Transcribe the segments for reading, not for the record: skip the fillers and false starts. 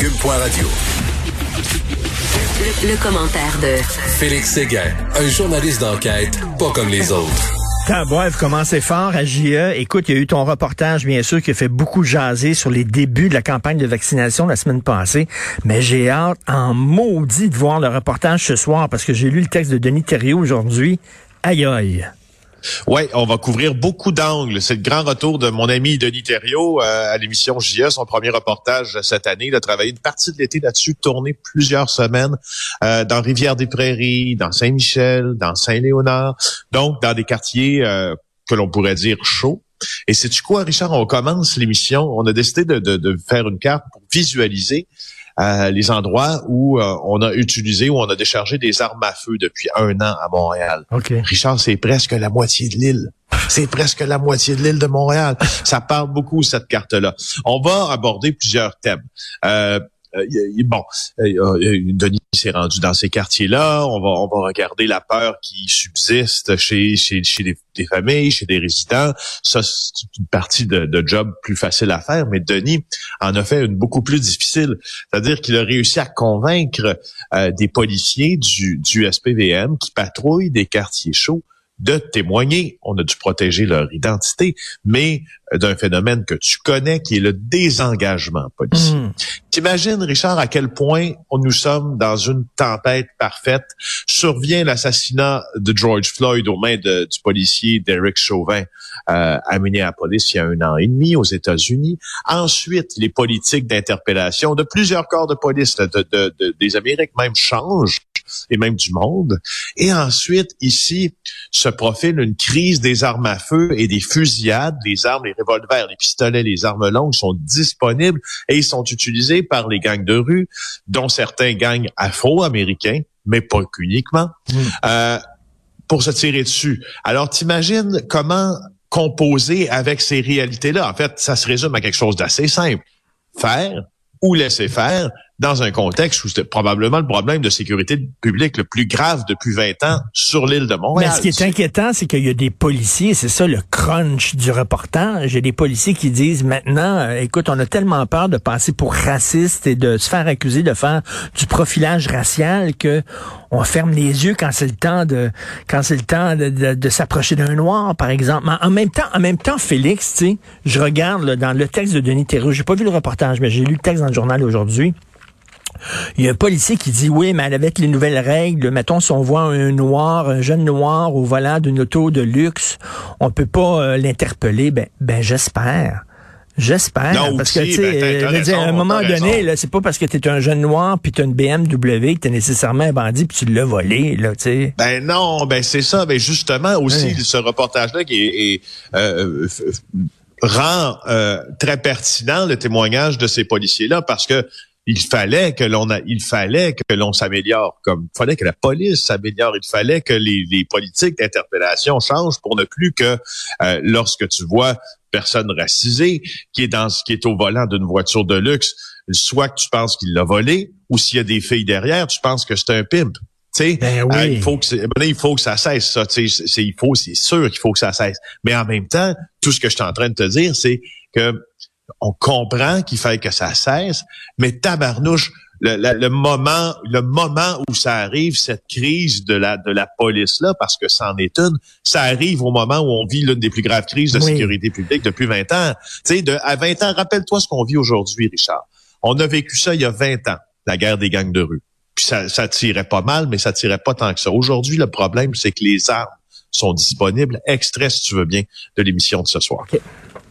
Cube.radio. Le commentaire de Félix Séguin, un journaliste d'enquête pas comme les autres. Bref, commencez fort à JE. Écoute, il y a eu ton reportage, bien sûr, qui a fait beaucoup jaser sur les débuts de la campagne de vaccination la semaine passée. Mais j'ai hâte en maudit de voir le reportage ce soir parce que j'ai lu le texte de Denis Thériault aujourd'hui. Aïe aïe. Ouais, on va couvrir beaucoup d'angles. C'est le grand retour de mon ami Denis Thériault à l'émission JE, son premier reportage cette année. Il a travaillé une partie de l'été là-dessus, tourné plusieurs semaines dans Rivière-des-Prairies, dans Saint-Michel, dans Saint-Léonard, donc dans des quartiers que l'on pourrait dire chauds. Et sais-tu quoi, Richard, on commence l'émission, on a décidé de faire une carte pour visualiser les endroits où on a utilisé, où on a déchargé des armes à feu depuis 1 an à Montréal. Okay. Richard, c'est presque la moitié de l'île. C'est presque la moitié de l'île de Montréal. Ça parle beaucoup, cette carte-là. On va aborder plusieurs thèmes. Denis s'est rendu dans ces quartiers-là. On va regarder la peur qui subsiste chez des familles, chez des résidents. Ça, c'est une partie de job plus facile à faire, mais Denis en a fait une beaucoup plus difficile. C'est-à-dire qu'il a réussi à convaincre des policiers du SPVM qui patrouillent des quartiers chauds de témoigner. On a dû protéger leur identité, mais d'un phénomène que tu connais, qui est le désengagement policier. T'imagines, Richard, à quel point nous sommes dans une tempête parfaite. Survient l'assassinat de George Floyd aux mains du policier Derek Chauvin à Minneapolis il y a 1 an et demi aux États-Unis. Ensuite, les politiques d'interpellation de plusieurs corps de police des Amériques même changent, et même du monde. Et ensuite, ici, se profile une crise des armes à feu et des fusillades. Les armes, les revolvers, les pistolets, les armes longues sont disponibles et ils sont utilisés par les gangs de rue, dont certains gangs afro-américains, mais pas qu'uniquement, pour se tirer dessus. Alors, t'imagines comment composer avec ces réalités-là? En fait, ça se résume à quelque chose d'assez simple. Faire ou laisser faire dans un contexte où c'était probablement le problème de sécurité publique le plus grave depuis 20 ans sur l'île de Montréal. Mais ce qui est inquiétant, c'est qu'il y a des policiers, c'est ça le crunch du reportage, il y a des policiers qui disent maintenant, écoute, on a tellement peur de passer pour raciste et de se faire accuser de faire du profilage racial que on ferme les yeux quand c'est le temps de s'approcher d'un noir, par exemple. Mais en même temps, Félix, tu sais, je regarde là, dans le texte de Denis Thériault, j'ai pas vu le reportage, mais j'ai lu le texte dans le journal aujourd'hui. Il y a un policier qui dit, oui, mais avec les nouvelles règles, mettons, si on voit un jeune noir au volant d'une auto de luxe, on peut pas l'interpeller. Ben, j'espère. Non, parce que, tu sais, à un moment donné, là, c'est pas parce que t'es un jeune noir puis t'as une BMW que t'es nécessairement un bandit puis tu l'as volé, là, tu sais. Ben non, ben c'est ça. Ben justement, aussi, ce reportage-là qui rend très pertinent le témoignage de ces policiers-là parce que il fallait que l'on s'améliore, il fallait que la police s'améliore, il fallait que les politiques d'interpellation changent pour ne plus que lorsque tu vois personne racisée qui est au volant d'une voiture de luxe, soit que tu penses qu'il l'a volé ou s'il y a des filles derrière, tu penses que c'est un pimp. Tu sais, oui. il faut que ça cesse, ça. Tu sais, c'est sûr qu'il faut que ça cesse. Mais en même temps, tout ce que je suis en train de te dire, c'est que on comprend qu'il fallait que ça cesse, mais tabarnouche, le moment où ça arrive, cette crise de la police là, parce que c'en est une, ça arrive au moment où on vit l'une des plus graves crises de sécurité publique depuis 20 ans. Tu sais, à 20 ans, rappelle-toi ce qu'on vit aujourd'hui, Richard. On a vécu ça il y a 20 ans, la guerre des gangs de rue. Puis ça tirait pas mal, mais ça tirait pas tant que ça. Aujourd'hui, le problème, c'est que les armes sont disponibles. Extrait, si tu veux bien, de l'émission de ce soir. Okay.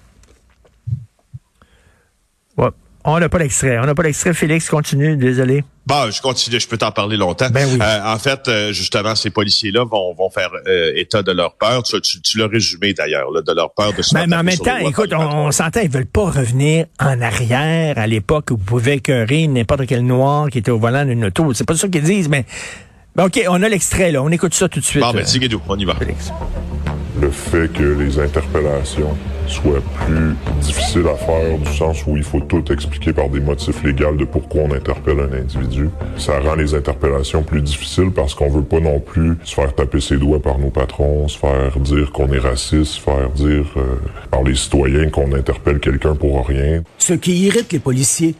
Ouais. On n'a pas l'extrait. Félix, continue, désolé. Bon, je continue, je peux t'en parler longtemps. Ben oui. En fait, justement, ces policiers-là vont faire état de leur peur. Tu l'as résumé d'ailleurs, là, de leur peur de se mais en même temps, écoute, on s'entend, ils veulent pas revenir en arrière à l'époque où vous pouvez écœurer n'importe quel noir qui était au volant d'une auto. C'est pas ça qu'ils disent, mais OK, on a l'extrait, là. On écoute ça tout de suite. Bon, ben, Tigidou, on y va. Félix. Le fait que les interpellations soient plus difficiles à faire, du sens où il faut tout expliquer par des motifs légaux de pourquoi on interpelle un individu, ça rend les interpellations plus difficiles parce qu'on veut pas non plus se faire taper ses doigts par nos patrons, se faire dire qu'on est raciste, se faire dire par les citoyens qu'on interpelle quelqu'un pour rien. Ce qui irrite les policiers,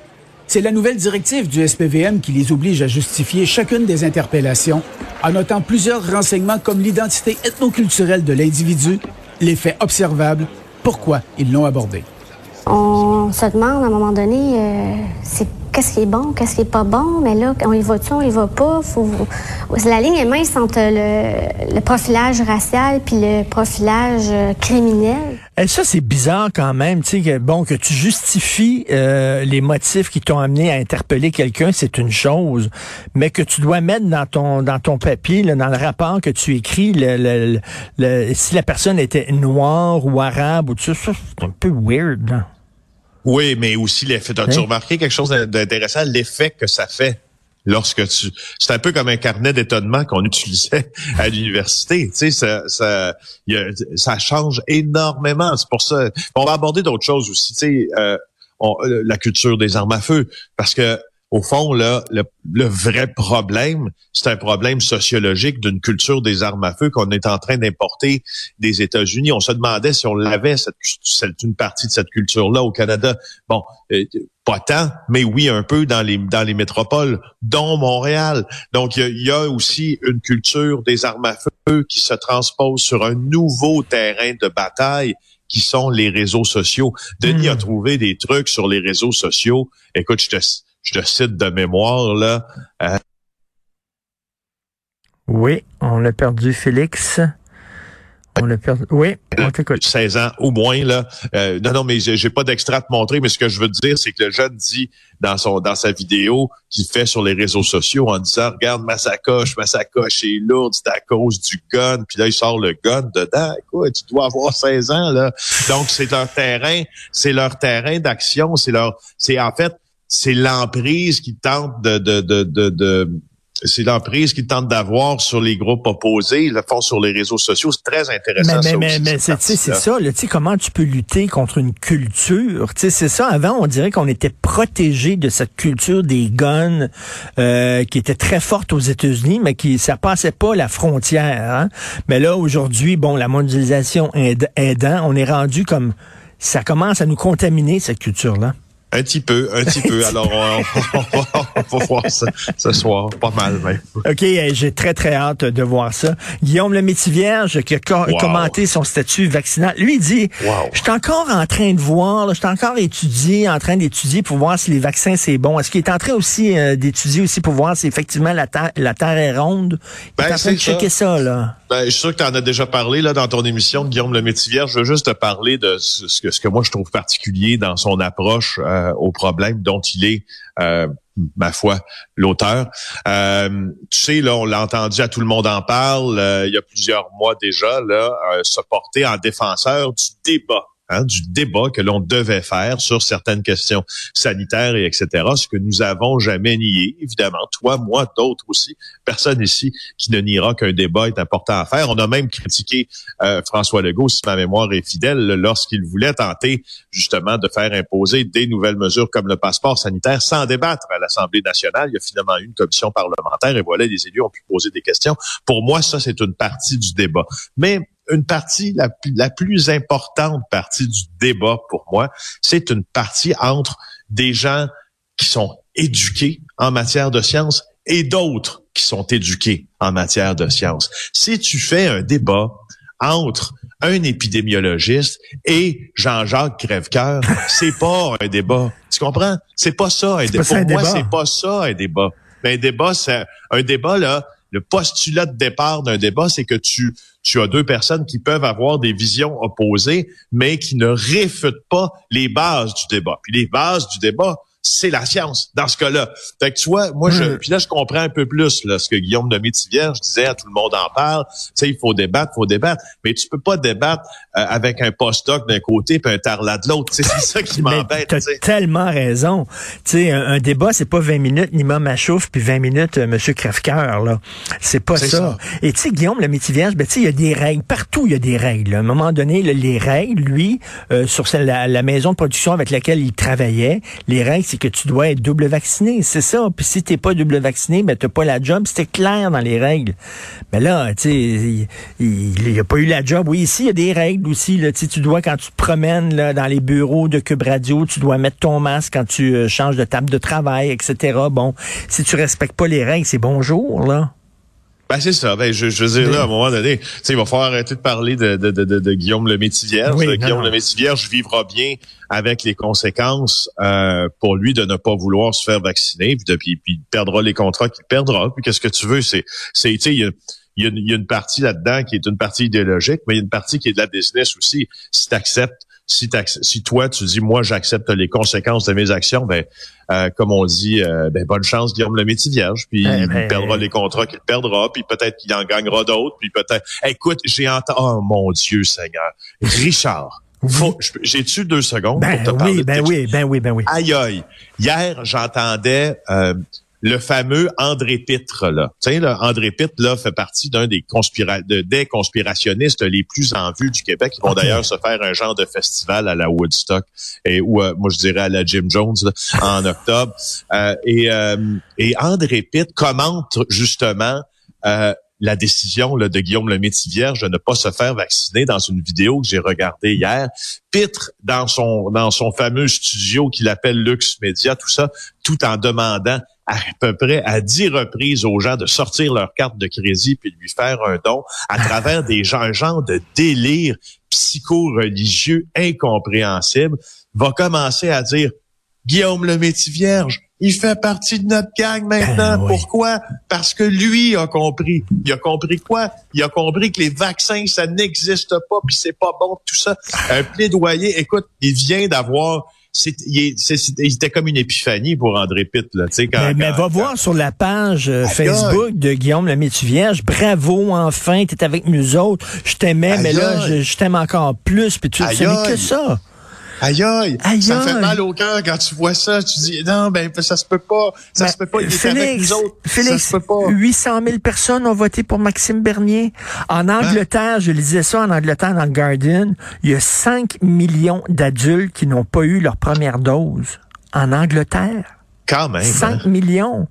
C'est la nouvelle directive du SPVM qui les oblige à justifier chacune des interpellations en notant plusieurs renseignements comme l'identité ethnoculturelle de l'individu, les faits observables, pourquoi ils l'ont abordé. On se demande à un moment donné, qu'est-ce qui est bon, qu'est-ce qui est pas bon, mais là, on y va-tu, on y va pas. La ligne est mince entre le profilage racial puis le profilage criminel. Et ça, c'est bizarre quand même, tu sais, que tu justifies les motifs qui t'ont amené à interpeller quelqu'un, c'est une chose, mais que tu dois mettre dans ton papier, là, dans le rapport que tu écris, si la personne était noire ou arabe ou tout ça, c'est un peu weird, là. Oui, mais aussi l'effet. As-tu remarqué quelque chose d'intéressant? L'effet que ça fait lorsque c'est un peu comme un carnet d'étonnement qu'on utilisait à l'université. Tu sais, ça change énormément. C'est pour ça. On va aborder d'autres choses aussi. Tu sais, la culture des armes à feu, parce que au fond, là, le vrai problème, c'est un problème sociologique d'une culture des armes à feu qu'on est en train d'importer des États-Unis. On se demandait si on l'avait, une partie de cette culture-là au Canada. Bon, pas tant, mais oui, un peu dans les métropoles, dont Montréal. Donc, il y a aussi une culture des armes à feu qui se transpose sur un nouveau terrain de bataille qui sont les réseaux sociaux. Denis a trouvé des trucs sur les réseaux sociaux. Écoute, je te cite de mémoire, là. Oui, on a perdu Félix. Oui, on t'écoute. 16 ans au moins, là. Non, mais j'ai pas d'extrait à te montrer, mais ce que je veux te dire, c'est que le jeune dit dans sa vidéo qu'il fait sur les réseaux sociaux en disant, regarde, ma sacoche est lourde, c'est à cause du gun. Puis là, il sort le gun dedans. Écoute, tu dois avoir 16 ans, là. Donc, c'est leur terrain d'action, c'est l'emprise qui tente c'est l'emprise qu'ils tentent d'avoir sur les groupes opposés, ils le font sur les réseaux sociaux. C'est très intéressant. Mais c'est ça, là, tu sais, comment tu peux lutter contre une culture? Tu sais, c'est ça. Avant, on dirait qu'on était protégé de cette culture des guns qui était très forte aux États-Unis, mais ça passait pas la frontière. Hein? Mais là, aujourd'hui, bon, la mondialisation aidant, on est rendu comme ça commence à nous contaminer, cette culture-là. Un petit peu. Alors, on va voir ça ce soir. Pas mal, même. OK, j'ai très, très hâte de voir ça. Guillaume Lemaitre-Vierge, qui a commenté son statut vaccinal. Lui, il dit, je suis encore en train de voir, je suis encore en train d'étudier pour voir si les vaccins, c'est bon. Est-ce qu'il est en train aussi d'étudier aussi pour voir si effectivement la Terre est ronde? Il est en train de checker ça, là. Je suis sûr que tu en as déjà parlé là dans ton émission de Guillaume Lemaitre-Vierge. Je veux juste te parler de ce que moi je trouve particulier dans son approche au problème dont il est, ma foi, l'auteur. Tu sais, là, on l'a entendu, à tout le monde en parle, il y a plusieurs mois déjà, là, se porter en défenseur du débat que l'on devait faire sur certaines questions sanitaires et etc., ce que nous avons jamais nié, évidemment. Toi, moi, d'autres aussi. Personne ici qui ne niera qu'un débat est important à faire. On a même critiqué François Legault, si ma mémoire est fidèle, lorsqu'il voulait tenter justement de faire imposer des nouvelles mesures comme le passeport sanitaire sans débattre à l'Assemblée nationale. Il y a finalement eu une commission parlementaire et voilà, les élus ont pu poser des questions. Pour moi, ça, c'est une partie du débat. Mais une partie, la plus importante partie du débat pour moi, c'est une partie entre des gens qui sont éduqués en matière de sciences et d'autres qui sont éduqués en matière de sciences. Si tu fais un débat entre un épidémiologiste et Jean-Jacques Crèvecoeur, c'est pas un débat. Tu comprends? C'est pas ça un débat. Pour moi, c'est pas ça un débat. Mais un débat, là, le postulat de départ d'un débat, c'est que tu as deux personnes qui peuvent avoir des visions opposées, mais qui ne réfutent pas les bases du débat. Puis les bases du débat, c'est la science, dans ce cas-là. Fait que tu vois, moi, puis là, je comprends un peu plus là, ce que Guillaume Lemaitre-Vierge disait, à tout le monde en parle, tu sais, il faut débattre, mais tu peux pas débattre avec un postdoc d'un côté puis un tarlat de l'autre. C'est ça qui m'embête. T'as tellement raison. Tu sais, un débat, c'est pas 20 minutes Nima Machouf puis 20 minutes Monsieur Crèvecoeur, là. C'est pas ça. Et tu sais, Guillaume Lemaitre-Vierge, tu sais, il y a des règles. Partout, il y a des règles. À un moment donné, les règles, lui, sur la maison de production avec laquelle il travaillait, les règles, c'est que tu dois être double vacciné, c'est ça. Puis si t'es pas double vacciné, ben t'as pas la job. C'était clair dans les règles. Mais là, tu sais, il y a pas eu la job. Oui, ici, il y a des règles aussi. Là, tu dois, quand tu te promènes là, dans les bureaux de Cube Radio, tu dois mettre ton masque quand tu changes de table de travail, etc. Bon, si tu respectes pas les règles, c'est bonjour, là. Ben c'est ça. Ben je veux dire là, à un moment donné, tu sais, il va falloir arrêter de parler de Guillaume Lemaitre-Vierge. Oui, Guillaume Lemaitre-Vierge vivra bien avec les conséquences pour lui de ne pas vouloir se faire vacciner, puis il perdra les contrats qu'il perdra. Puis qu'est-ce que tu veux, c'est tu sais, il y a une partie là-dedans qui est une partie idéologique, mais il y a une partie qui est de la business aussi. Si t'acceptes, si toi tu dis moi j'accepte les conséquences de mes actions, ben comme on dit, bonne chance Guillaume Lemaitre-Vierge, puis il perdra les contrats qu'il perdra, puis peut-être qu'il en gagnera d'autres, puis peut-être. Écoute, j'ai entendu. Oh mon Dieu Seigneur, Richard. J'ai-tu 2 secondes pour te parler? Ben oui. Aïe aïe. Hier j'entendais le fameux André Pitre, là. Tu sais, André Pitre, là, fait partie d'un des conspirationnistes les plus en vue du Québec. Ils vont d'ailleurs se faire un genre de festival à la Woodstock, ou moi je dirais à la Jim Jones, là, en octobre. Et André Pitre commente justement la décision là, de Guillaume Lemaitre-Vierge de ne pas se faire vacciner dans une vidéo que j'ai regardée hier. Pitre, dans son fameux studio qu'il appelle Lux Media, tout ça, tout en demandant à peu près à 10 reprises aux gens de sortir leur carte de crédit puis de lui faire un don à travers un genre de délire psycho-religieux incompréhensible, va commencer à dire Guillaume Lemaitre-Vierge, il fait partie de notre gang maintenant. Pourquoi? Parce que lui a compris. Il a compris quoi? Il a compris que les vaccins, ça n'existe pas, puis c'est pas bon, tout ça. Un plaidoyer, écoute, il vient d'avoir... C'était comme une épiphanie pour André Pitre, là, tu sais, mais va voir sur la page Facebook de Guillaume Lemaitre-Vierge. Bravo, enfin, t'es avec nous autres. Je t'aimais, mais là, je t'aime encore plus, puis tu sais que ça. Aïe aïe, ça fait mal au cœur quand tu vois ça. Tu dis non, ça se peut pas, ça se peut pas. Il est avec nous autres. Félix, ça se peut pas. 800 000 personnes ont voté pour Maxime Bernier. En Angleterre, je lisais ça en Angleterre dans le Guardian, il y a 5 millions d'adultes qui n'ont pas eu leur première dose. En Angleterre. Quand même. 5 millions.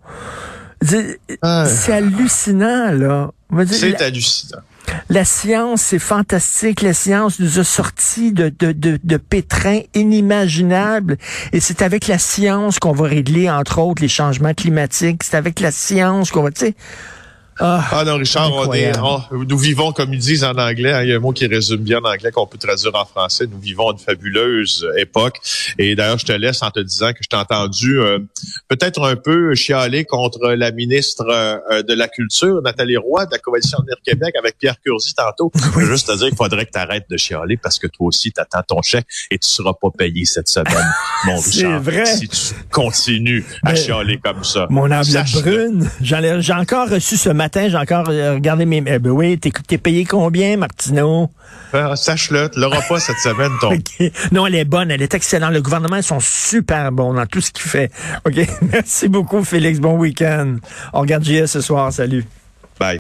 C'est hallucinant, là. C'est hallucinant. La science, c'est fantastique. La science nous a sortis de pétrins inimaginables. Et c'est avec la science qu'on va régler, entre autres, les changements climatiques. C'est avec la science qu'on va, tu sais... Ah non, Richard, nous vivons, comme ils disent en anglais, hein, il y a un mot qui résume bien en anglais qu'on peut traduire en français, nous vivons une fabuleuse époque. Et d'ailleurs, je te laisse en te disant que je t'ai entendu peut-être un peu chialer contre la ministre de la Culture, Nathalie Roy, de la Coalition Avenir Québec, avec Pierre Curzi tantôt. Je veux juste te dire qu'il faudrait que tu arrêtes de chialer parce que toi aussi, tu attends ton chèque et tu seras pas payé cette semaine, mon Richard. C'est vrai. Si tu continues à chialer comme ça. Mon enveloppe brune, j'ai encore reçu ce matin. J'ai encore regardé mes... oui, t'es payé combien, Martineau? Sache-le, tu l'auras pas cette semaine, ton... Okay. Non, elle est bonne, elle est excellente. Le gouvernement, ils sont super bons dans tout ce qu'il fait. OK, merci beaucoup, Félix. Bon week-end. On regarde JS ce soir. Salut. Bye.